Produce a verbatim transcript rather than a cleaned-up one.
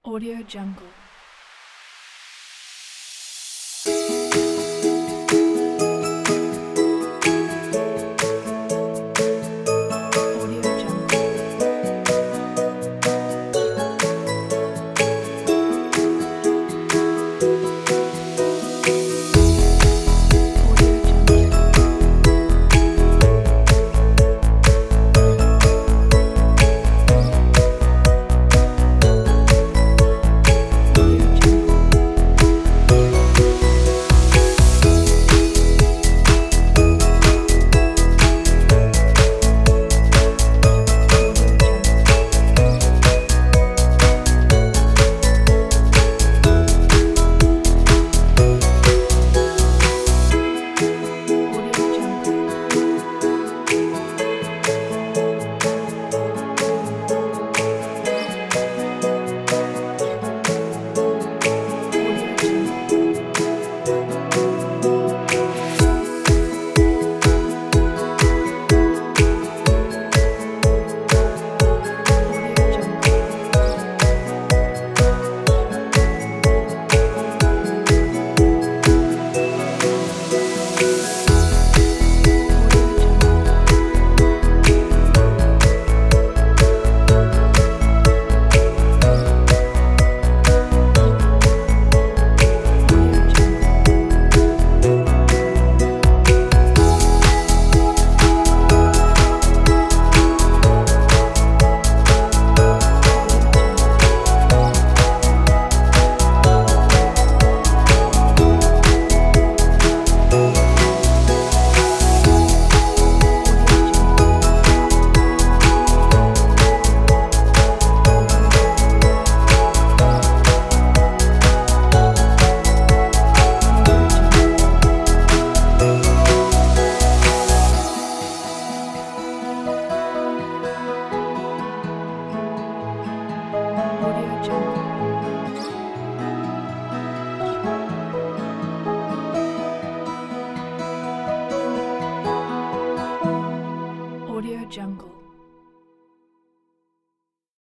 Audio Jungle. Audio Jungle. Audio Jungle. Audio Jungle. Audio Jungle. Audio Jungle. Audio Jungle. Audio Jungle. Audio Jungle. Audio Jungle. Audio Jungle. Audio Jungle. Audio Jungle. Audio Jungle.